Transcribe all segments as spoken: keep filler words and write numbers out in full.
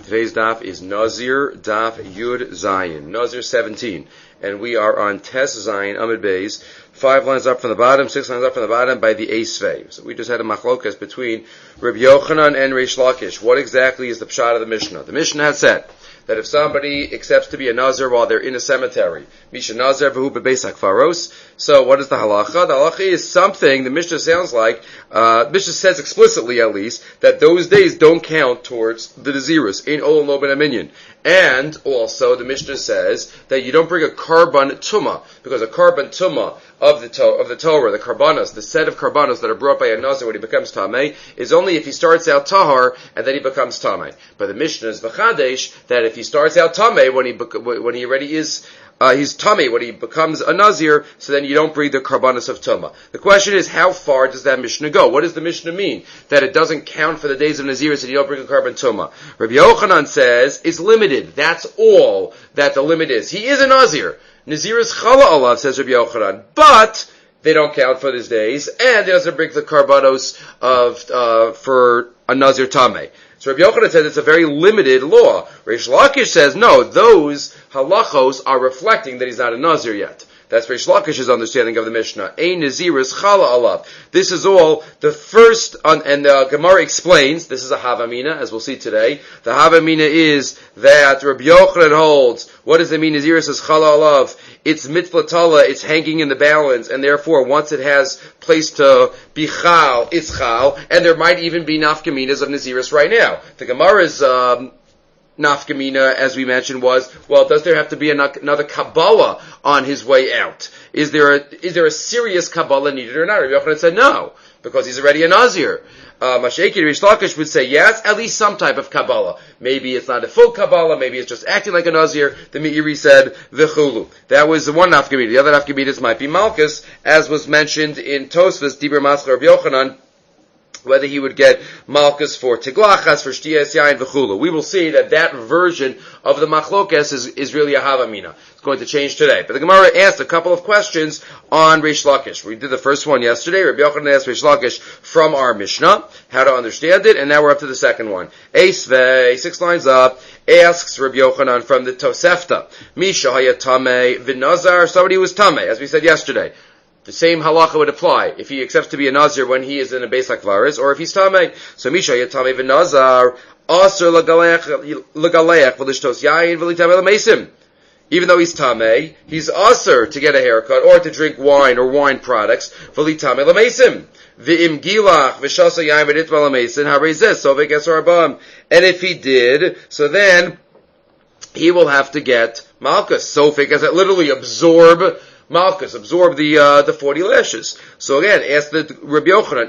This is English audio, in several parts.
Today's daf is Nazir Daf Yud Zayin, Nazir seventeen, and we are on Tes Zayin Amid Beis, five lines up from the bottom, six lines up from the bottom by the Eisvei. So we just had a machlokas between Rabbi Yochanan and Reish Lakish. What exactly is the pshat of the Mishnah? The Mishnah had said that if somebody accepts to be a Nazir while they're in a cemetery, Misha Nazir v'hu bebeis hakfaros. So what is the halacha? The halacha is something, the Mishnah sounds like, uh, Mishnah says explicitly at least, that those days don't count towards the Nazirus, in Olam Lo Ben Aminyan. And also the Mishnah says that you don't bring a karban tumah, because a karban tumah of the to- of the Torah, the karbanos, the set of karbanos that are brought by a Nazir when he becomes tamei, is only if he starts out tahar and then he becomes tamei. But the Mishnah is v'chadesh that if he starts out tamei when he bec- when he already is uh, he's tamei when he becomes a Nazir, so then you don't bring the karbanos of tumah. The question is, how far does that Mishnah go? What does the Mishnah mean that it doesn't count for the days of Nazirus and you don't bring a karban tumah? Rabbi Yochanan says it's limited. That's all that the limit is. He is a Nazir. Nazirus chala alav, says Rabbi Yochanan, but they don't count for these days, and he doesn't bring the karbanos of uh, for a Nazir tamei. So Rabbi Yochanan says it's a very limited law. Reish Lakish says no; those halachos are reflecting that he's not a Nazir yet. That's Reish Lakish's understanding of the Mishnah. Ein Nazirus chala alav. This is all the first, on, and the Gemara explains, this is a Havamina, as we'll see today. The Havamina is that Rabbi Yochanan holds, what does it mean Nazirus is chala alav? It's mitflatala, it's hanging in the balance, and therefore once it has place to be chal, it's chal, and there might even be nafkaminas of Nazirus right now. The Gemara's, um, nafkamina, as we mentioned, was, well, does there have to be another Kabbalah on his way out? Is there a, is there a serious Kabbalah needed or not? Rabbi Yochanan said no, because he's already a Nazir. Uh, Mashayki Reish Lakish would say yes, at least some type of Kabbalah. Maybe it's not a full Kabbalah, maybe it's just acting like a Nazir. The Meiri said, V'chulu. That was the one nafkamina. The other nafkaminas might be Malchus, as was mentioned in Tosfos, Dibur Maschal Rabbi Yochanan, whether he would get Malchus for Tiglachas, for Shtiyas Yain, V'chulu. We will see that that version of the Machlokes is, is really a Havamina. It's going to change today. But the Gemara asked a couple of questions on Reish Lakish. We did the first one yesterday. Rabbi Yochanan asked Reish Lakish from our Mishnah how to understand it, and now we're up to the second one. Eisvei, six lines up, asks Rabbi Yochanan from the Tosefta, Misha Hayatame V'Nazar, somebody who was Tameh, as we said yesterday. The same halacha would apply if he accepts to be a Nazir when he is in a Beis HaKvaris, or if he's Tamei. So Misha Yatamei v'Nazar, Aser l'galeach v'lishtos yayin v'litamei l'meisim. Even though he's Tamei, he's Aser to get a haircut, or to drink wine or wine products, v'litamei l'meisim. V'im gilach v'shasa yayin v'nitma l'meisim, ha'reizeh, sovek esor abam. And if he did, so then he will have to get Malchus. Sofek, as it literally absorb Malchus, absorb the uh, the forty lashes. So again, ask the Rabbi Yochanan,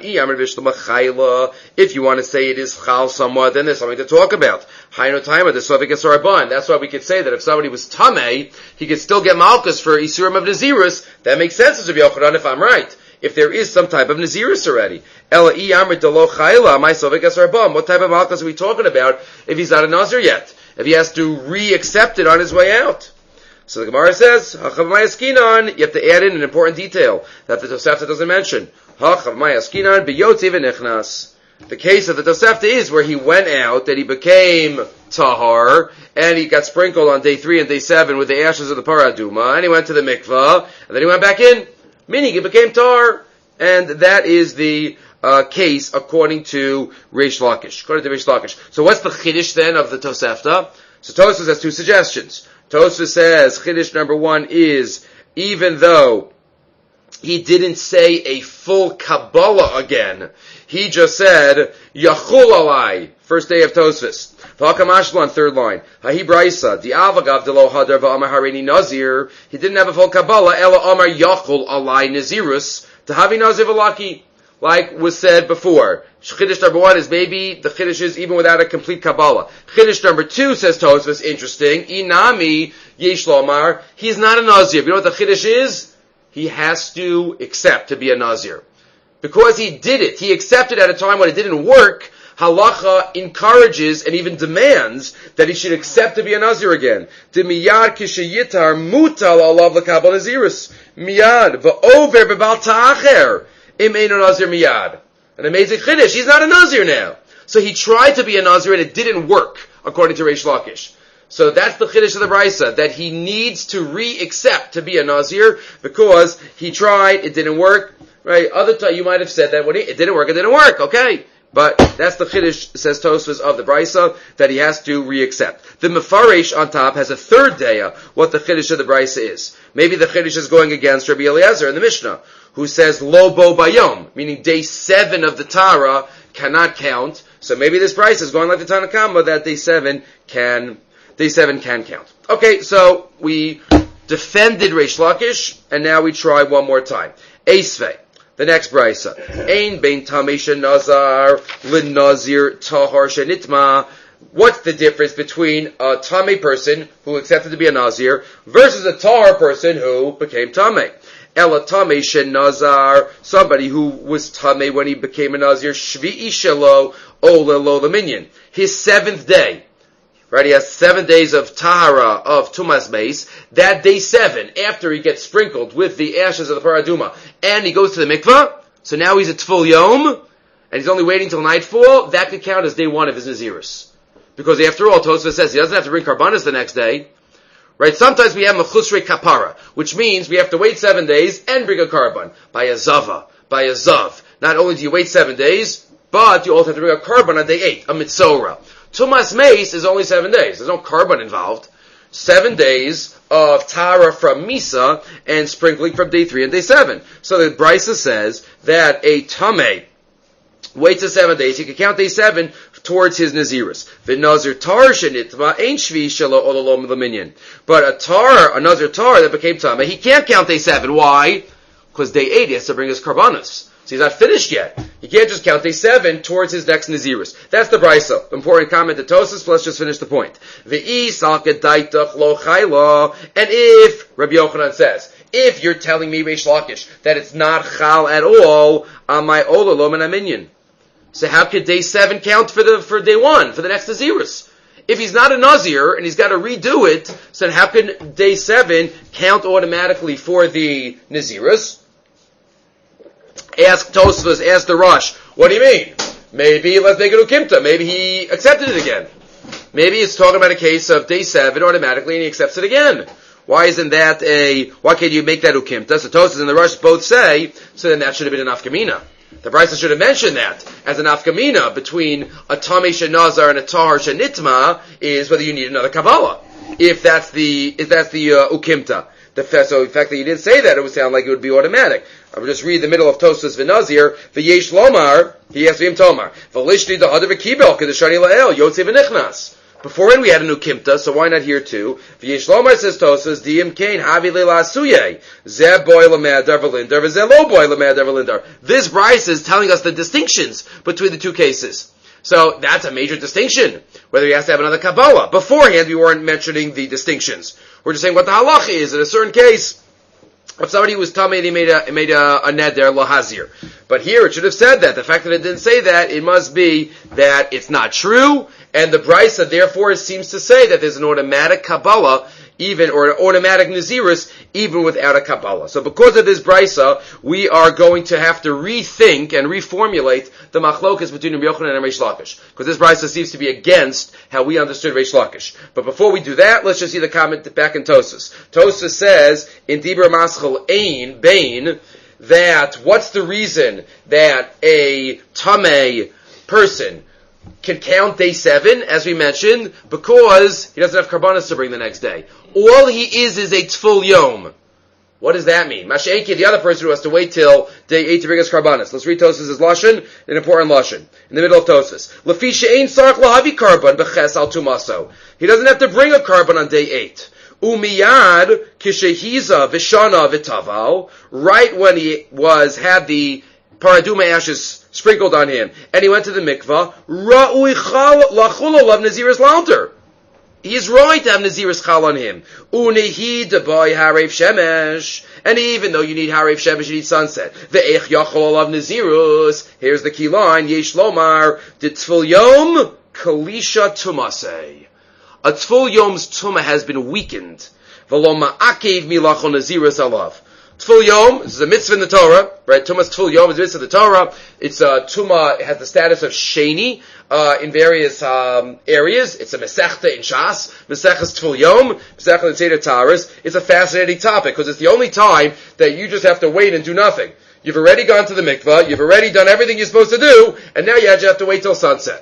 if you want to say it is chal somewhat, then there's something to talk about. Hainu taima, the Sovik Esaraban. That's why we could say that if somebody was tamei, he could still get Malchus for Isurim of Nazirus. That makes sense as Rabbi Yochanan, if I'm right. If there is some type of Nazirus already. Ela I amrit delo chayla, my Sovik Esaraban. What type of Malchus are we talking about if he's not a Nazir yet? If he has to re-accept it on his way out? So the Gemara says, Hachav Mayaskinan, you have to add in an important detail that the Tosefta doesn't mention. Hachav Mayaskinan, B'yotzi v'nichnas. The case of the Tosefta is where he went out, that he became Tahar, and he got sprinkled on day three and day seven with the ashes of the Paraduma, and he went to the mikvah, and then he went back in, meaning he became Tahar. And that is the uh, case according to Reish Lakish. According to Reish Lakish. So what's the Chiddush then of the Tosefta? So Tosfos has two suggestions. Tosfos says, Chiddush number one is, even though he didn't say a full Kabbalah again, he just said, Yachul alai, first day of Tosfos. V'hakamashlan, third line. Hahi braisa, di avagav de lo hadar v'amar hareini nazir. He didn't have a full Kabbalah, ela amar Yachul alai nazirus, tahavi nazir v'laki. Like was said before, Chiddush number one is maybe the Chiddush is even without a complete Kabbalah. Chiddush number two, says Tosfos, interesting, Inami Yesh Lomar, he's not a Nazir. You know what the Chiddush is? He has to accept to be a Nazir. Because he did it, he accepted at a time when it didn't work, Halacha encourages and even demands that he should accept to be a Nazir again. De miyad kishayitar mutal alav l'kabel Nazirus. Miyad v'over b'bal ta'acher. Im eino Nazir miyad. An amazing Chiddush. He's not a Nazir now. So he tried to be a Nazir and it didn't work. according to Reish Lakish. So that's the chiddush of the brisa, that he needs to re-accept to be a Nazir because he tried, it didn't work, right? Other time you might have said that when he, it didn't work, it didn't work, okay? But that's the chiddush, says Tosfos, of the brisa, that he has to re-accept. The Mefaresh on top has a third daya, what the chiddush of the brisa is. Maybe the chiddush is going against Rabbi Eliezer in the Mishnah, who says lo bo bayom, meaning day seven of the Tara cannot count. So maybe this brisa is going like the Tanakama, that day seven can, day seven can count. Okay, so we defended Reish Lakish, and now we try one more time. Eisvei. The next brisa. Ein bein tamei shenazar l'nazir tahar shenitma. What's the difference between a tamei person who accepted to be a nazir versus a tahar person who became tamei? Ela tamei shenazar, somebody who was tamei when he became a nazir, shvi'i shelo ola lo laminyan. His seventh day. Right, he has seven days of tahara, of tumas meis. That day seven, after he gets sprinkled with the ashes of the paraduma, and he goes to the mikvah, so now he's at full yom, and he's only waiting till nightfall, that could count as day one of his nazirus. Because after all, Tosfos says he doesn't have to bring karbanas the next day. Right, sometimes we have mechusrei kapara, which means we have to wait seven days and bring a karban. By a zava, by a zav. Not only do you wait seven days, but you also have to bring a karban on day eight, a mitzorah. Tumas meis is only seven days. There's no carbon involved. Seven days of Tara from Misa and sprinkling from day three and day seven. So the Brisa says that a Tameh waits a seven days. He can count day seven towards his Nazirus. The Nazir Tar shenitma ain't shvi shelo olalom l'minyan. But a Tar, a Nazir Tar that became Tameh, he can't count day seven. Why? Because day eight he has to bring his karbanos. So he's not finished yet. He can't just count day seven towards his next Nazirus. That's the brisa. Important comment to Tosfos. Let's just finish the point. V'i salket daitach lo chayla. And if, Rabbi Yochanan says, if you're telling me, Reish Lakish, that it's not chal at all, on my olalom and aminyan. So how could day seven count for the, for day one, for the next Nazirus? If he's not a Nazir, and he's got to redo it, so then how can day seven count automatically for the Nazirus? Ask Tosfos, ask the Rosh, what do you mean? Maybe, let's make it ukimta. Maybe he accepted it again. Maybe it's talking about a case of day seven automatically and he accepts it again. Why isn't that a, why can't you make that ukimta? So Tosfos and the Rosh both say, so then that should have been an afkamina. The Brisa should have mentioned that as an afkamina between a tamei shenazar and a tahar shenitma is whether you need another Kabbalah. If that's the, if that's the uh, ukimta. The, so the fact that you didn't say that, it would sound like it would be automatic. I would just read the middle of Tosfos v'Nazir, v'yesh lomar, he has to him tomar, v'lishni da'hadav v'kibel, k'deshani la'el, yotze v'nichnas. Beforehand we had a new kimta, so why not here too? V'yesh lomar, says Tosfos, di'im kain havi le'la asuye, zeh boy l'me'adar v'lindar, v'zeh lo boy l'me'adar v'lindar. This Brisa is telling us the distinctions between the two cases. So that's a major distinction, whether he has to have another Kabbalah. Beforehand we weren't mentioning the distinctions. We're just saying what the halacha is in a certain case. If somebody was tamei, he made a made a, a neder lahazir. But here it should have said that. The fact that it didn't say that, it must be that it's not true, and the Brisa therefore seems to say that there's an automatic Kabbalah, even or an automatic Nazirus, even without a Kabbalah. So because of this Brisa, we are going to have to rethink and reformulate the machlokas between Rabbi Yochanan and Reish Lakish, because this Brisa seems to be against how we understood Reish Lakish. But before we do that, let's just see the comment back in Tosfos. Tosfos says in Dibur Maschel Ein Bain that what's the reason that a tamei person can count day seven, as we mentioned, because he doesn't have karbanas to bring the next day. All he is is a tful yom. What does that mean? Masha'enki, the other person who has to wait till day eight to bring his karbanas. Let's read Tosfos' lashon, an important lashon, in the middle of Tosfos. Lefi she'ein sarach lahavi karban b'ches al tumaso. He doesn't have to bring a karban on day eight. Umiyad kishehiza v'shana v'taval. Right when he was had the paraduma ashes sprinkled on him, and he went to the mikvah, ra'ui lachul olav naziris lalter. He's right to have naziris chal on him. Unehi deboy harev shemesh. And even though you need harev shemesh, you need sunset. Ve'ech yachol olav nazirus. Here's the key line. Yesh lomar ditful yom kalisha tumasei. A tful yom's tumah has been weakened. V'lo ma'akev milachol nazirus alav. Tful Yom, this is a mitzvah in the Torah, right? Tumas Tful Yom is a mitzvah in the Torah. It's a uh, Tuma, it has the status of Sheni, uh, in various, um, areas. It's a Mesechta in Shas, Mesechas Tful Yom, Mesechta in Seder Taras. It's a fascinating topic, because it's the only time that you just have to wait and do nothing. You've already gone to the mikvah, you've already done everything you're supposed to do, and now you have to wait till sunset.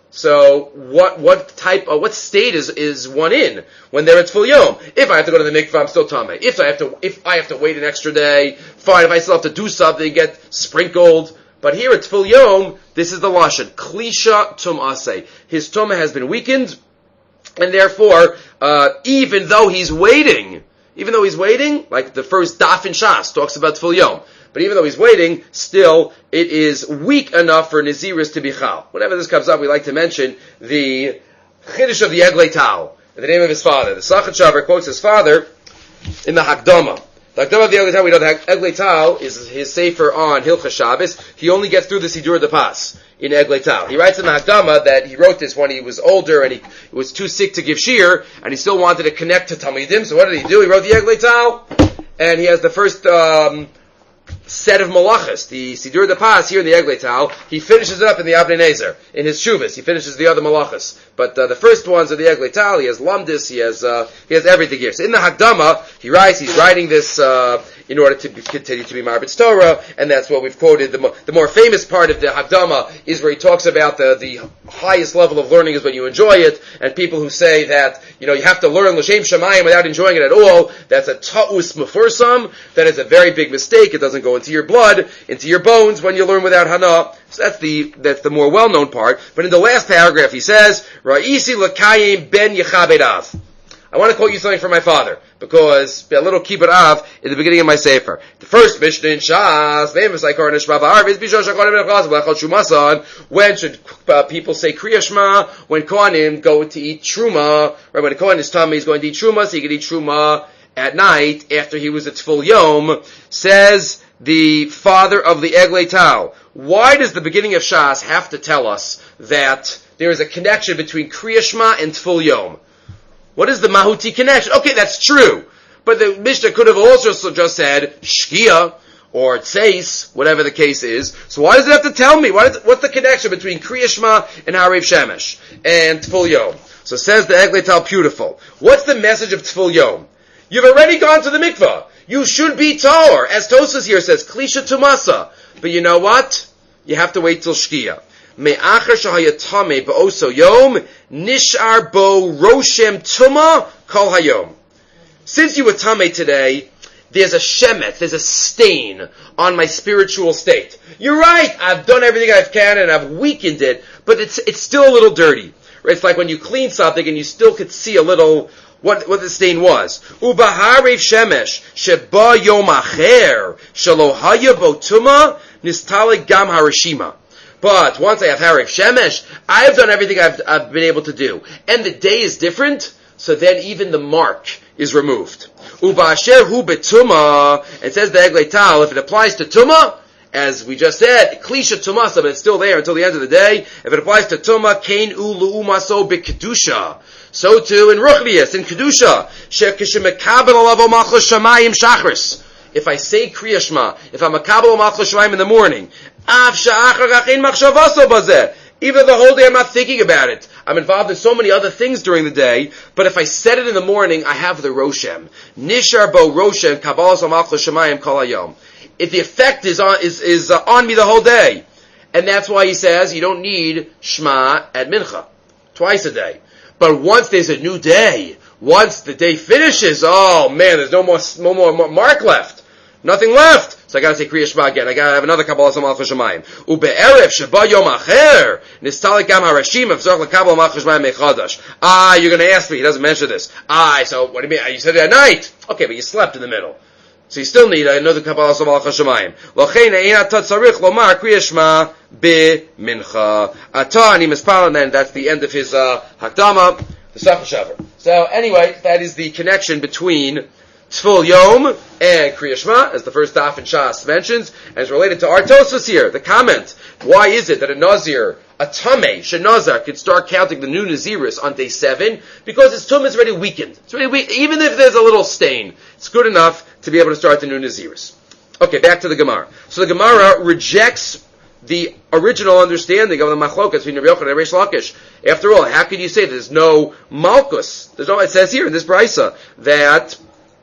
So, what, what type, uh, what state is, is one in when they're at Tful Yom? If I have to go to the mikvah, I'm still tamei. If I have to, if I have to wait an extra day, fine. If I still have to do something, get sprinkled. But here at Tful Yom, this is the lashon klisha tum'aseh. His tumah has been weakened, and therefore, uh, even though he's waiting, even though he's waiting, like the first daf in Shas talks about Tful Yom. But even though he's waiting, still, it is weak enough for Naziris to be chal. Whenever this comes up, we like to mention the Chiddush of the Eglei Tal, in the name of his father. The Sachat Shavar quotes his father in the Hakdama. The Hakdama of the Eglei Tal, we know the Eglei Tal is his sefer on Hilchas Shabbos. He only gets through the Sidur de Pas in Eglei Tal. He writes in the Hakdama that he wrote this when he was older and he was too sick to give shir, and he still wanted to connect to Talmidim. So what did he do? He wrote the Eglei Tal, and he has the first, um, set of malachas, the Sidur de Pas here in the Eglei Tal. He finishes it up in the Avnei Nezer, in his Shuvas. He finishes the other malachas. But uh, the first ones are the Eglei Tal. He has Lamdis, he has uh, he has everything here. So in the Hakdama, he writes, he's writing this uh, in order to be, continue to be Marbitz Torah, and that's what we've quoted. The, mo- the more famous part of the Hakdama is where he talks about the, the highest level of learning is when you enjoy it, and people who say that, you know, you have to learn L'Shem Shamayim without enjoying it at all, that's a ta'us mefursam, that is a very big mistake. It doesn't go into your blood, into your bones when you learn without hana. So that's the that's the more well-known part. But in the last paragraph he says, Ra'isi l'kayim ben Yechabed Av. I want to quote you something from my father, because a little kibbut av in the beginning of my sefer. The first Mishnah in Shas, when should uh, people say Kriya Shema? When Kohanim go to eat Truma, right? When a Kohen is tummy, he's going to eat Truma, so he can eat Truma at night after he was at Tful Yom. Says the father of the Eglei Tal, why does the beginning of Shas have to tell us that there is a connection between Kriya Shema and Tful Yom? What is the Mahuti connection? Okay, that's true. But the Mishnah could have also just said Shkia or Tseis, whatever the case is. So why does it have to tell me? Why does, what's the connection between Kriya Shema and Harav Shemesh and Tful Yom? So says the Eglei Tal, beautiful. What's the message of Tful Yom? You've already gone to the mikvah. You should be Tahor. As Tosas here says, Klisha Tumasa. But you know what? You have to wait till Shkia. Me'achar shahayatame ba'oso yom, nishar bo roshem tuma kol hayom. Since you were tame today, there's a shemet, there's a stain on my spiritual state. You're right, I've done everything I can and I've weakened it, but it's it's still a little dirty. It's like when you clean something and you still could see a little what what the stain was. Ubaharev shemesh sheba yom acher shelo haya bo tuma nistale gam harashima. But once I have Harav Shemesh, I've done everything I've, I've been able to do. And the day is different, so then even the mark is removed. Uba asher hu betuma, it says the Eglei Tal, if it applies to Tuma, as we just said, Klisha Tumasa, but it's still there until the end of the day. If it applies to Tuma, Kain u lu'umaso b'kedusha. So too in Ruchnius, in Kedusha, she'kishemekabel alavo malchus shamayim shachris. If I say Kriya Shema, if I'm a Kabbalah Malchus Shamayim in the morning, even though the whole day I'm not thinking about it, I'm involved in so many other things during the day, but if I said it in the morning, I have the Roshem. Nishar bo Roshem, Kabbalah Malchus Shamayim kol hayom. If the effect is on, is, is uh, on me the whole day. And that's why he says you don't need Shema at Mincha. Twice a day. But once there's a new day, once the day finishes, oh man, there's no more, no more, more mark left. Nothing left. So I gotta say Kriya Shema again. I gotta have another Kabbalah Malchus Shamayim. Ube'erev sheba yom acher, nistalik gam harashim, v'zorach l'Kabbalah Malchus Shamayim mechadash. Ah, you're gonna ask me, he doesn't mention this. Ah, so what do you mean? You said it at night. Okay, but you slept in the middle. So you still need another Kabbalah Malchus Shamayim. L'chein ein ata tzarich lomar Kriya Shema b'mincha. Ata ani mispal, and that's the end of his uh, Hakdama, the Sachat Shavar. So anyway, that is the connection between Tful Yom and Kriya Shema, as the first daf in Shas mentions, and it's related to our Tosfos here, the comment. Why is it that a Nazir, a Tameh, Shenazar, could start counting the new Naziris on day seven? Because his Tum is already weakened. It's already weak. Even if there's a little stain, it's good enough to be able to start the new Naziris. Okay, back to the Gemara. So the Gemara rejects the original understanding of the machlokas between Rabbi Yochanan and Reish Lakish. After all, how can you say there's no malchus? There's no. It says here in this brisa that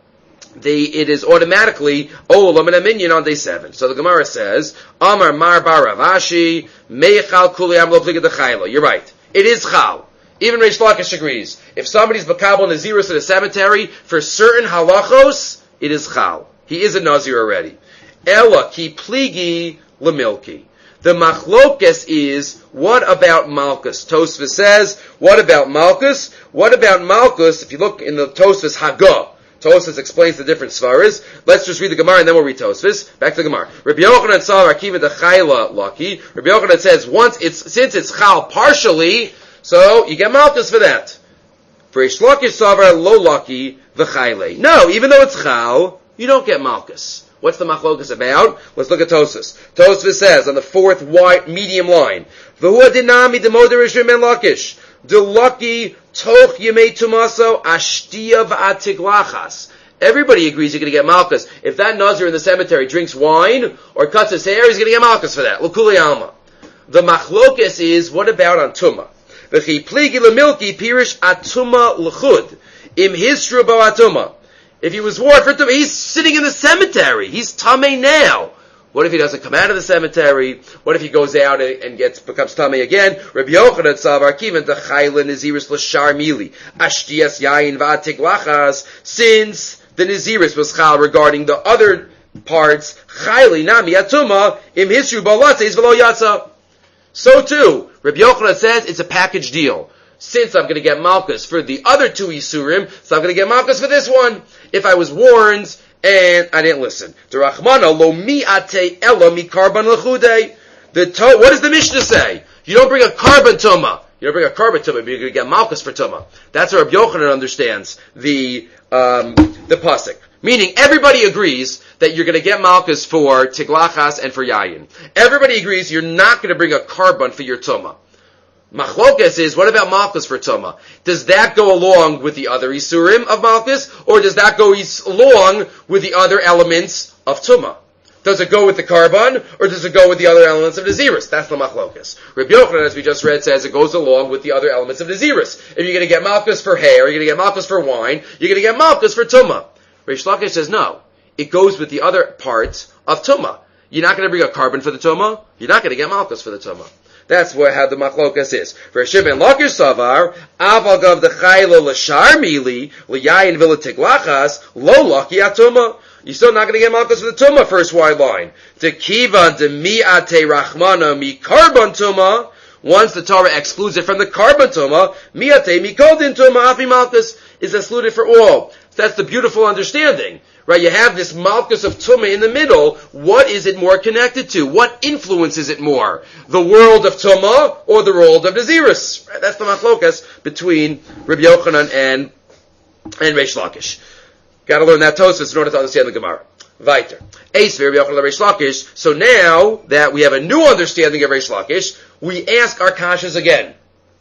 the it is automatically olam and a minyan on day seven. So the Gemara says, Amar Mar Bar Rav Ashi Meichal Kuli Am Lo Pliga Dechaylo. You're right. It is chal. Even Reish Lakish agrees. If somebody's bakabel nazirus in a cemetery for certain halachos, it is chal. He is a nazir already. Ella ki pligi lemilki. The machlokes is, what about Malchus? Tosfos says, what about Malchus? What about Malchus? If you look in the Tosfos Hagah, Tosfos explains the different svaras. Let's just read the Gemara and then we'll read Tosfos. Back to the Gemara. Rabbi Yochanan saw Akiva the Chayla lucky. Rabbi Yochanan says, once it's, since it's chal partially, so you get Malchus for that. For Reish Lakish savar lo lucky the Chayle. No, even though it's chal, you don't get Malchus. What's the machlokas about? Let's look at Tosfos. Tosfos says on the fourth wide medium line, V'hu dinami demoder ishrim ben lakish, de lucky toch yemei tumaso ashtia v'atiglachas. Everybody agrees you're going to get malchus. If that nazir in the cemetery drinks wine or cuts his hair, he's going to get malchus for that. L'kuli alma. The machlokas is, what about on tumah? V'chi pligi lemilki pirish atuma l'chud im hisru bo atuma. If he was warned for tumah, he's sitting in the cemetery. He's tamei now. What if he doesn't come out of the cemetery? What if he goes out and gets becomes tamei again? Rabbi Yochanan savar kiven the chayla naziris l'shar mili ashtias yayin v'atik lachas. Since the naziris was chal regarding the other parts, chayli nami atuma im hisru balatzes v'lo yatsa. So too, Rabbi Yochanan says it's a package deal. Since I'm going to get malchus for the other two isurim, so I'm going to get malchus for this one. If I was warned and I didn't listen. The Rachmana lo mi'ate ela mi karban l'chudei. The to, what does the Mishnah say? You don't bring a karban tuma. You don't bring a karban tuma, but you're going to get malchus for tuma. That's how Rabbi Yochanan understands the um, the pasuk. Meaning, everybody agrees that you're going to get malchus for tiglachas and for yayin. Everybody agrees you're not going to bring a karban for your tuma. Machlokas is, what about malchus for tumah? Does that go along with the other isurim of malchus, or does that go is- along with the other elements of tumah? Does it go with the karban, or does it go with the other elements of naziris? That's the machlokas. Rabbi Yochanan, as we just read, says it goes along with the other elements of naziris. If you're going to get malchus for hair, you're going to get malchus for wine, you're going to get malchus for tumah. Reish Lakish says no. It goes with the other parts of tumah. You're not going to bring a karban for the tumah, you're not going to get malchus for the tumah. That's what how the machlokas is. For Shimon Lakish Savar, Aval Gav the Chayla L'Shar Mili L'Yayin V'L'Tiglachas Lo Laki Atuma. You're still not going to get malchus for the Tumah, first wide line. To Kiva de Mi'ate Rachmana Mi Karban Tumah. Once the Torah excludes it from the Karban Tumah, Mi'ate Mi Kodin Tumah Afi Malchus is excluded for all. So that's the beautiful understanding. Right, you have this malchus of tumah in the middle. What is it more connected to? What influences it more? The world of tumah or the world of naziris? Right, that's the machlokas between Rabbi Yochanan and and Reish Lakish. Got to learn that Tosfos in order to understand the Gemara. Weiter. Eis Rabbi Yochanan Reish Lakish. So now that we have a new understanding of Reish Lakish, we ask our kashas again.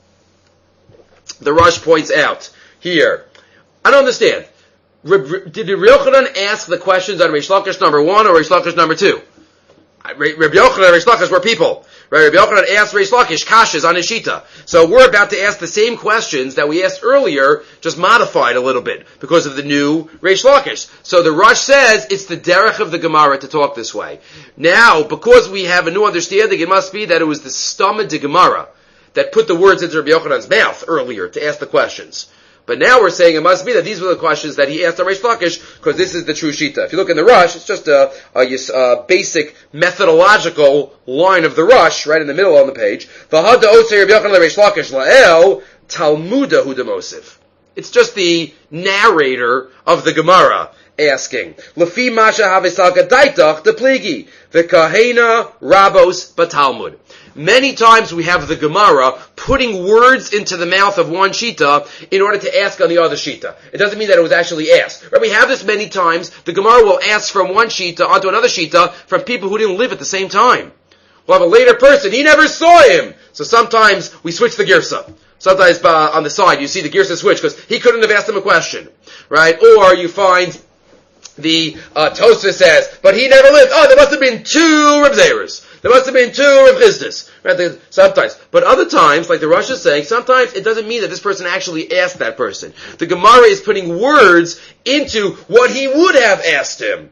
The Rosh points out here. I don't understand. Did Rabbi Yochanan ask the questions on Reish Lakish number one or Reish Lakish number two? Rabbi Yochanan and Reish Lakish were people. Right? Rabbi Yochanan asked Reish Lakish kashas on his shita. So we're about to ask the same questions that we asked earlier, just modified a little bit because of the new Reish Lakish. So the Rosh says it's the derech of the Gemara to talk this way. Now, because we have a new understanding, it must be that it was the stomach de Gemara that put the words into Rabbi Yochanan's mouth earlier to ask the questions. But now we're saying it must be that these were the questions that he asked on Reish Lakish, because this is the true shita. If you look in the Rush, it's just a, a, a basic methodological line of the Rush, right in the middle on the page. V'hada osei Rabbi Yochanan Reish Lakish la'el Talmuda hu demosiv. It's just the narrator of the Gemara asking. Lefi masha havisal gadaitach de pligi v'kahena rabos batalmud. Many times we have the Gemara putting words into the mouth of one shita in order to ask on the other shita. It doesn't mean that it was actually asked. Right? We have this many times. The Gemara will ask from one shita onto another shita from people who didn't live at the same time. We'll have a later person. He never saw him. So sometimes we switch the girsa. Sometimes uh, on the side you see the girsa switch because he couldn't have asked him a question. Right? Or you find the uh, Tosfos says, but he never lived. Oh, there must have been two Reb Zeras. There must have been two Reb Chisdas. Right? Sometimes. But other times, like the Rosh is saying, sometimes it doesn't mean that this person actually asked that person. The Gemara is putting words into what he would have asked him.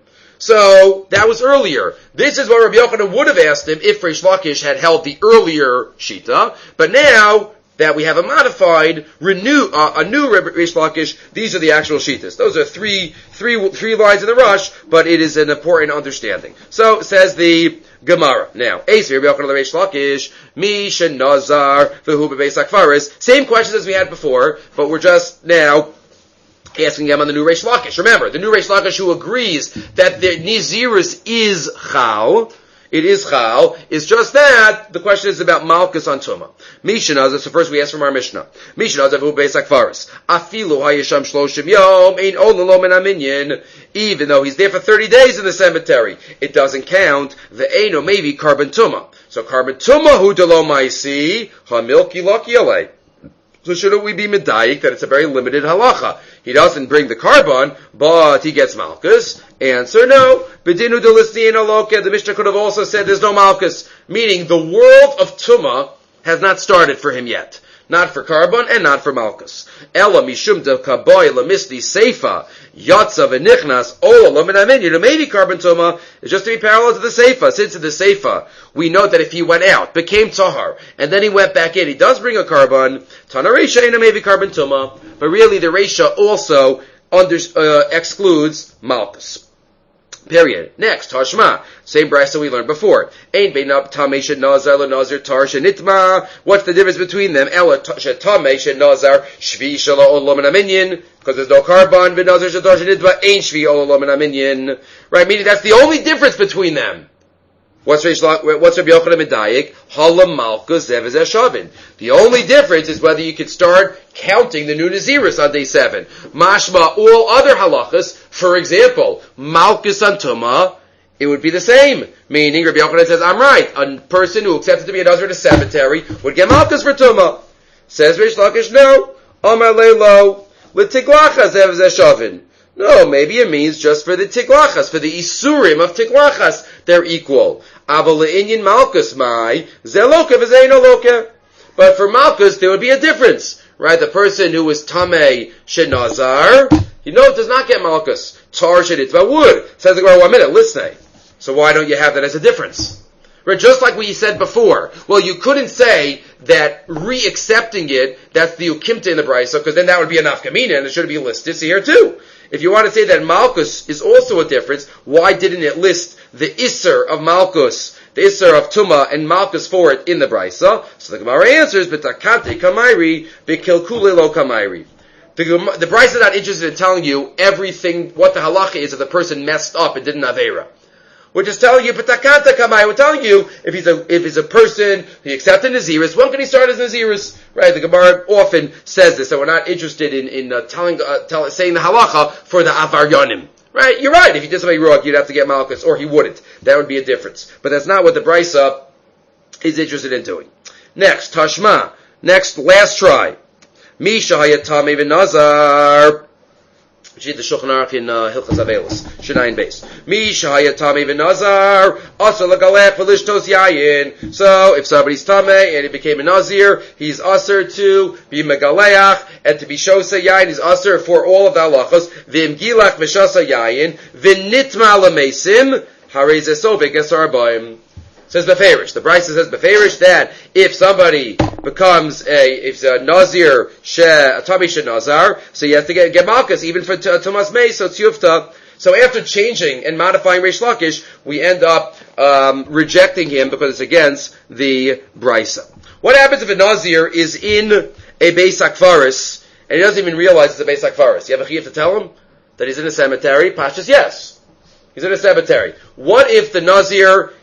So, that was earlier. This is what Rabbi Yochanan would have asked him if Reish Lakish had held the earlier Shita. But now that we have a modified, renew, uh, a new Reish Lakish, these are the actual Shitas. Those are three, three, three lines in the Rush, but it is an important understanding. So, says the Gemara. Now, Eisvi Rabbi Yochanan Reish Lakish, Mi Shenazar, V'hu Bebeis HaKfaris. Same questions as we had before, but we're just now asking him on the new Reish Lakish. Remember, the new Reish Lakish who agrees that the Nizirus is Chal, it is Chal, is just that, the question is about Malkus on Tumah. Mishnah, so first we ask from our Mishnah. Mishnah, Zavu Beis HaKfaris. Afilu Hayasham Shloshim Yom, Ein Ololo Men Aminyin. Even though he's there for thirty days in the cemetery, it doesn't count. The Eino, maybe Carbon Tumah. So Carbon Tumah, Hu Delo Maisi, HaMilki Laki Alei. So shouldn't we be medayik that it's a very limited halacha? He doesn't bring the carbon, but he gets malchus. Answer, no. Bedinu delisniin aloka. The Mishnah could have also said there's no malchus, meaning the world of Tumah has not started for him yet. Not for carbon and not for malchus. Ela mishum de kaboy lamisli seifa yatsa v'nichnas ola laminamin. Maybe carbon Tumah is just to be parallel to the seifa. Since in the seifa we know that if he went out, became tahar, and then he went back in, he does bring a carbon. Tana reisha ina maybe carbon Tumah, but really the reisha also under, uh, excludes malchus. Period. Next, Tashma. Same brayso we learned before. Ein beinab tamei shen nazar le nazar tar shenitma. What's the difference between them? Ela tamei shen nazar shvi shala olam and aminyin. Because there's no carbon. V'nazar shetar shenitma ein shvi olam and aminyin. Right? Meaning that's the only difference between them. What's What's Rabbi Yochanan Medayik? Halam Malkus Zev Shavin. The only difference is whether you could start counting the new Nazirus on day seven. Mashma, all other halachas, for example, Malkus on Tumah, it would be the same. Meaning, Rabbi Yochanan says, I'm right. A person who accepted to be a Nazir in a cemetery would get Malkus for Tumah. Says Reish Lakish, no. Amar Leilo, L'tiglacha Zev Shavin. No, maybe it means just for the tiglachas, for the isurim of tiglachas, they're equal. Aval le'inyin malchus mai, zeloka v'zeino loka. But for malchus, there would be a difference, right? The person who is tamei shenazar, you know, does not get malchus. Tar shenitzvah would. Says the Gemara, one minute, listen. So why don't you have that as a difference? Right? Just like we said before. Well, you couldn't say that re-accepting it, that's the ukimta in the brayso, because then that would be a nafkamina, and it should be listed here too. If you want to say that Malkus is also a difference, why didn't it list the Isser of Malkus, the Isser of Tumah, and Malkus for it in the Brisa? So the Gemara answers, B'takante kamairi, b'kilkule lo kamairi. The, the Brisa is not interested in telling you everything, what the halacha is if the person messed up and did an Aveira. We're just telling you, B'takante kamai, we're telling you, if he's a, if he's a person, he accepted Naziris, when can he start as Naziris? Right, the Gemara often says this, so we're not interested in, in uh, telling, uh, tell, saying the halacha for the Avaryonim. Right, you're right, if you did something wrong, you'd have to get Malchus, or he wouldn't. That would be a difference. But that's not what the Brisa is interested in doing. Next, Tashma. Next, last try. Misha hayatame v'nazar. Read the Shulchan Aruch in uh, Hilchas Avelis, Shinayin Beis. Misha hayatame v'nazar, asa lagalech v'lishtos yayin. So, if somebody's tameh and he became a nazir, he's aser to be megaleach, and to be shosa yayin, he's aser for all of the halachos. V'im gilach v'shasa yayin, v'nitma l'mesim, harei zeso v'gesar b'im. Says Beferish. The Brisa says Beferish that if somebody becomes a, if a Nazir, she, a Tami she Nazar, so he has to get, get Malchus, even for Tumas Mei, so it's Yufta. So after changing and modifying Reish Lakish, we end up, um, rejecting him because it's against the Brisa. What happens if a Nazir is in a Beis HaKfaris, and he doesn't even realize it's a Beis HaKfaris? You have a chiyuv to tell him that he's in a cemetery? Pashas, yes. He's in a cemetery. What if the Nazir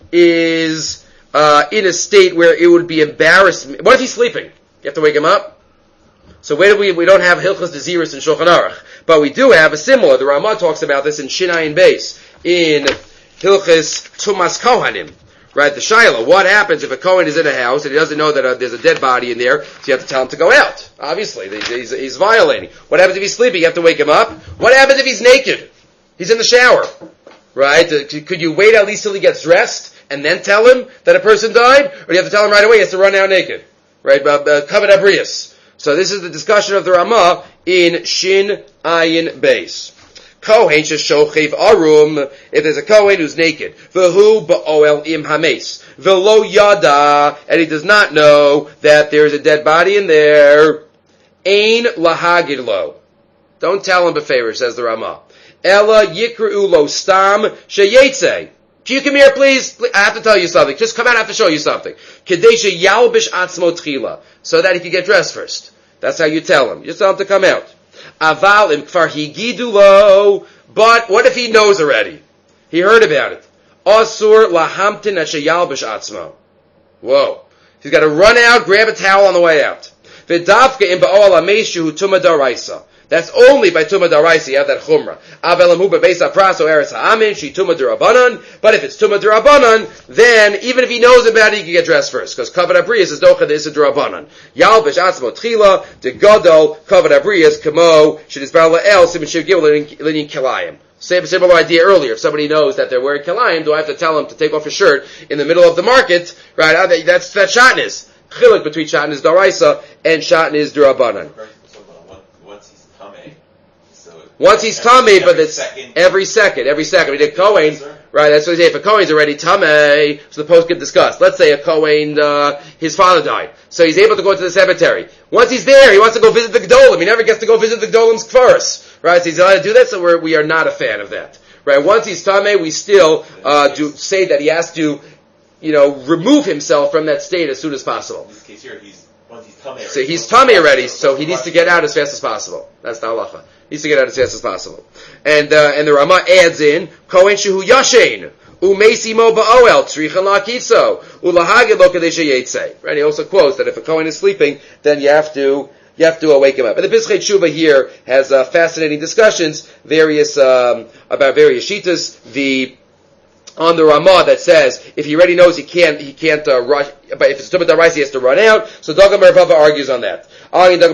is uh, in a state where it would be embarrassing? What if he's sleeping? You have to wake him up? So where do we, we don't have Hilchas Naziris in Shulchan Aruch, but we do have a similar, the Ramah talks about this in Shinayin Beis, in Hilchas Tumas Kohanim. Right, the Shaila, what happens if a Kohen is in a house and he doesn't know that uh, there's a dead body in there, so you have to tell him to go out. Obviously, he's, he's, he's violating. What happens if he's sleeping? You have to wake him up. What happens if he's naked? He's in the shower, right? Could you wait at least till he gets dressed and then tell him that a person died? Or do you have to tell him right away he has to run out naked? Right? Kavod Abrius. So this is the discussion of the Ramah in Shin Ayin Beis. Kohen sheshochev arum, if there's a Kohen who's naked, v'hu ba'oel im hames, v'lo yada, and he does not know that there's a dead body in there, ein lahagid lo. Don't tell him b'favor, says the Ramah. Ella yikru lo stam sheyetze. Can you come here, please? I have to tell you something. Just come out, I have to show you something. Kedesha yalbish atzmo tchila, so that he can get dressed first. That's how you tell him. You just tell him to come out. Aval im kfar higidu lo, but what if he knows already? He heard about it. Asur lahamtin ashe yalbish atzmo. Whoa. He's got to run out, grab a towel on the way out. V'davka im ba'ol ameshu tuma daraisa. That's only by Tumah Daraisa, you have that Chumrah. Avelamu bebeisa praso eretz ha'amin, she Tumah Durabanan. But if it's Tumah Durabanan, then even if he knows about it, he can get dressed first. Because Kavod Abrius is Docha De'isa Durabanan. Yalbish Atzmo Tchila, De Godol, Kavod Abrius, Kamo, Shedisbar La'el, Simen Shiv Gimel, Linin Kilayim. Same similar idea earlier. If somebody knows that they're wearing Kilayim, do I have to tell him to take off his shirt in the middle of the market? Right? That's, that's Shatnez. Chilik between Shatnez Daraisa and Shatnez Durabanan. Once he's tummy, but it's second. every second, every second. We did Kohen, right? That's what they say. If a Kohen's already tummy, so the post get discussed. Let's say a Kohen, uh, his father died, so he's able to go to the cemetery. Once he's there, he wants to go visit the Gedolim. He never gets to go visit the Gedolim's first, right? So he's allowed to do that. So we're, we are not a fan of that, right? Once he's tummy, we still uh, do say that he has to, you know, remove himself from that state as soon as possible. In this case here, he's once he's tummy already. So he's tummy already, so he needs to get out as fast as possible. That's the halacha. He needs to get out as fast as possible. And uh, and the Ramah adds in, Kohen shehu yashen, u'meisimo ba'oel, tzrichan la'akitzo, u'lahagid lo kadei sheyetze. Right? He also quotes that if a Kohen is sleeping, then you have to you have to uh, wake him up. And the Pischei Tshuva here has uh, fascinating discussions, various um, about various shitas. The on the Ramah that says if he already knows he can't he can't uh, rush, but if it's Tumah Daraisa he has to run out. So Dagam Mervava argues on that. He can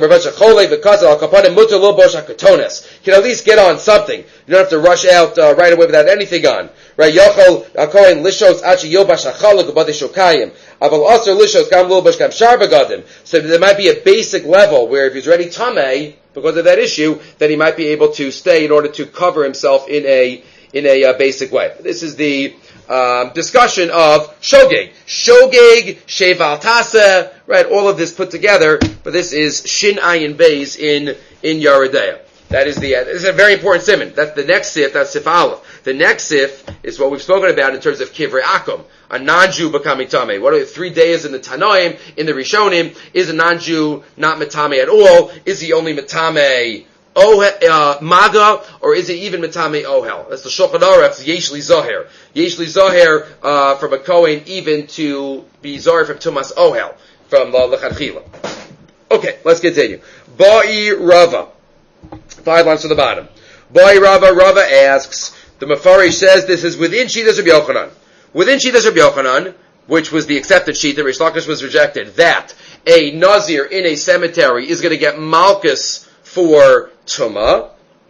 at least get on something. You don't have to rush out uh, right away without anything on. Right? Yochel Kohen lishos achi yobash hachaluk b'deshokayim. Aval aser lishos gam lubash gam shar begadim. So there might be a basic level where if he's already tamei because of that issue, then he might be able to stay in order to cover himself in a in a uh, basic way. This is the um, discussion of shogeg, shogeg, sheval tasa, right? All of this put together, but this is Shin Ayin Beis in in Yeridea. That is the uh, this is a very important simon. That's the next sif. That's sif aleph. The next sif is what we've spoken about in terms of kivrei akum, a non-Jew becoming tamei. What are the three days in the Tanoim, in the Rishonim? Is a non-Jew not metame at all? Is he only metame Oh, uh, maga, or is it even metame ohel? That's the Shulchan Aruch's Yeshli Zoher. Yeshli Zoher, uh, from a Kohen, even to be Zoher from Tumas ohel, from the uh, Lechatchila. Okay, let's continue. Ba'i Rava. Five lines to the bottom. Ba'i Rava, Rava asks, the Mefarish says this is within Shitas Rabbi Yochanan. Within Shitas Rabbi Yochanan, which was the accepted sheet that Rish Lakish was rejected, that a Nazir in a cemetery is going to get Malchus for Tuma.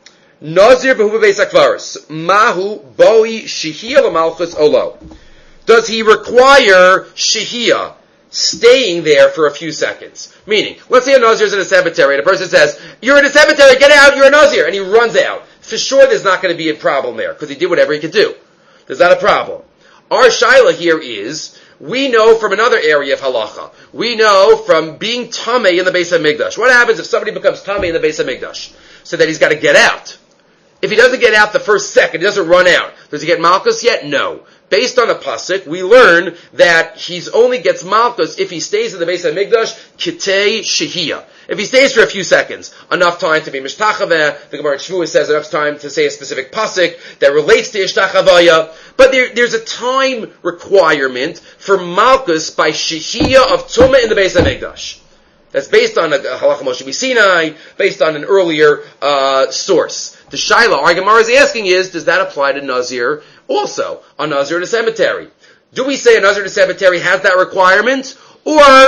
Nazir b'hu b'beis hakvaros. Mahu boi shehiyah l'malchus olo. Does he require shehiyah, staying there for a few seconds? Meaning, let's say a Nazir is in a cemetery and a person says, you're in a cemetery, get out, you're a Nazir, and he runs out. For sure there's not going to be a problem there, because he did whatever he could do. There's not a problem. Our shaila here is, we know from another area of halacha. We know from being tamei in the Beis HaMikdash. What happens if somebody becomes tamei in the Beis HaMikdash? So that he's got to get out. If he doesn't get out the first second, he doesn't run out. Does he get malchus yet? No. Based on a pasuk, we learn that he only gets malchus if he stays in the Beis HaMikdash kitei shehiyah. If he stays for a few seconds, enough time to be mishtachaveh, the Gemara in Shvuah says enough time to say a specific pasuk that relates to ishtachavaya. But there, there's a time requirement for malchus by shehiyah of tumah in the Beis HaMikdash. That's based on a, a halacha Moshe Sinai, based on an earlier uh, source. The shaila our Gemara is asking is, does that apply to Nazir also? A Nazir in a cemetery. Do we say a Nazir in a cemetery has that requirement? Or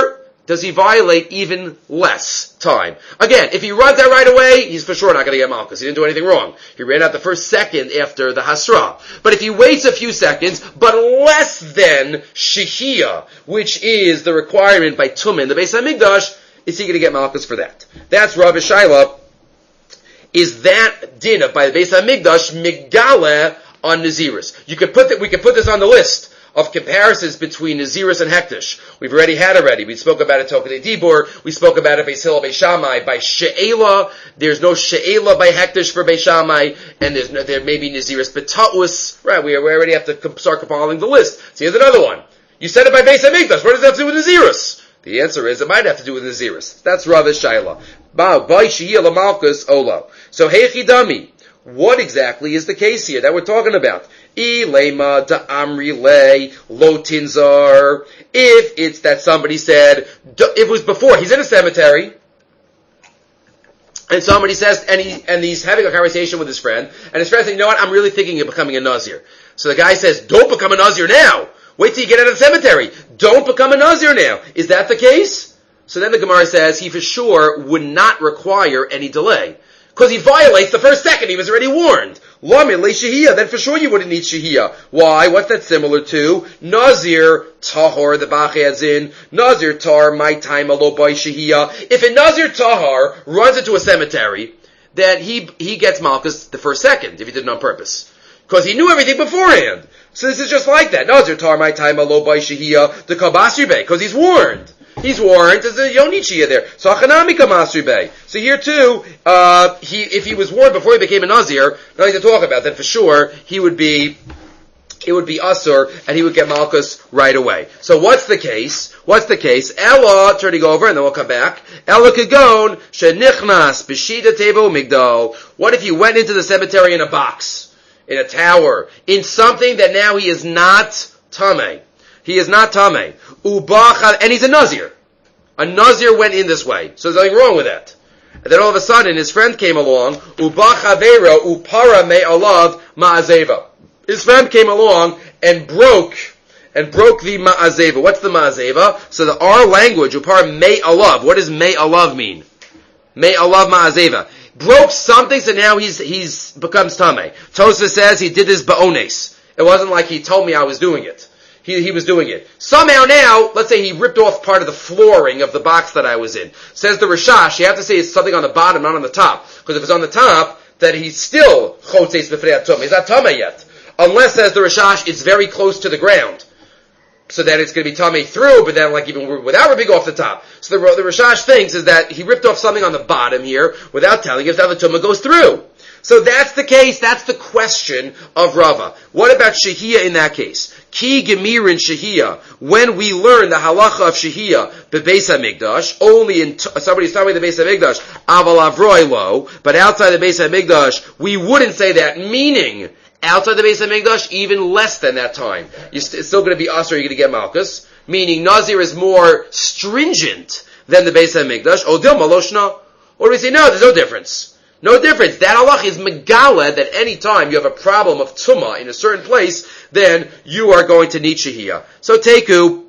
does he violate even less time? Again, if he runs out right away, he's for sure not going to get malchus. He didn't do anything wrong. He ran out the first second after the hasra. But if he waits a few seconds, but less than shehiyah, which is the requirement by Tumah in the Beis HaMikdash, is he going to get malchus for that? That's Rav Shaila. Is that din of by the Beis HaMikdash migdaleh on Naziris? You could put that. We could put this on the list of comparisons between Naziris and Hektish. We've already had already. We spoke about it Tokadei Dibur. We spoke about it Beis Hillel Beis Shammai by She'ela. There's no She'ela by Hektish for Beis Shammai, and there's no, there may be Naziris B'Ta'us. Right, we, we already have to start compiling the list. So here's another one. You said it by Beis HaMikdash. What does that have to do with Naziris? The answer is it might have to do with Naziris. That's Rav Shaila. Ba by She'ela Lamalkus Olo. So Heichidami. What exactly is the case here that we're talking about? Ilema da amri le lo tinzar. If it's that somebody said, if it was before, he's in a cemetery, and somebody says, and he, and he's having a conversation with his friend, and his friend says, you know what, I'm really thinking of becoming a Nazir. So the guy says, don't become a Nazir now. Wait till you get out of the cemetery. Don't become a Nazir now. Is that the case? So then the Gemara says, he for sure would not require any delay. Because he violates the first second, he was already warned. Lamin le shehiyah, then for sure you wouldn't need shehiyah. Why? What's that similar to? Nazir tahor, the Bach adds in, Nazir tar, my time alo by shehiyah. If a Nazir tahor runs into a cemetery, then he he gets malchus the first second, if he did it on purpose. Because he knew everything beforehand. So this is just like that. Nazir tar, my time alo by shehiyah, the kabasir bey, because he's warned. He's warned. There's a Yonichia there. So Achanamika Masri Bey. So here too, uh, he if he was warned before he became a Nazir, nothing to talk about. Then for sure he would be, it would be Asur, and he would get Malchus right away. So what's the case? What's the case? Ella, turning over, and then we'll come back. Ella Kagon Shenichnas B'Shida Tebo Migdal. What if he went into the cemetery in a box, in a tower, in something that now he is not Tameh? He is not Tameh. Ubachad, and he's a Nazir. A Nazir went in this way. So there's nothing wrong with that. And then all of a sudden, his friend came along. Ubachavera upara me'alav ma'azeva. His friend came along and broke, and broke the ma'azeva. What's the ma'azeva? So the our language, upara me'alav. What does me'alav mean? Me'alav ma'azeva. Broke something, so now he's, he's, becomes Tameh. Tosfos says he did this ba'ones. It wasn't like he told me I was doing it. He, he was doing it. Somehow now, let's say he ripped off part of the flooring of the box that I was in. Says the Rashash, you have to say it's something on the bottom, not on the top. Because if it's on the top, that he's still chotzeis b'fnei atum. He's not tameh yet. Unless, says the Rashash, it's very close to the ground. So that it's going to be tameh through, but then like even without ripping off the top. So the, the Rashash thinks is that he ripped off something on the bottom here, without telling us how the tumah goes through. So that's the case, that's the question of Rava. What about Shehiyah in that case? Ki Gemirin Shehiyah, when we learn the halacha of Shehiyah, bebeis HaMikdash, only in, t- somebody's talking about the Beis HaMikdash, aval avroi lo, but outside the Beis HaMikdash, we wouldn't say that, meaning, outside the Beis HaMikdash, even less than that time. You're st- it's still going to be Asr, you're going to get Malchus, meaning Nazir is more stringent than the Beis HaMikdash, Odil Maloshna, or do we say, no, there's no difference. No difference. That halach is megala that any time you have a problem of tumah in a certain place, then you are going to need shehiyah. So teku,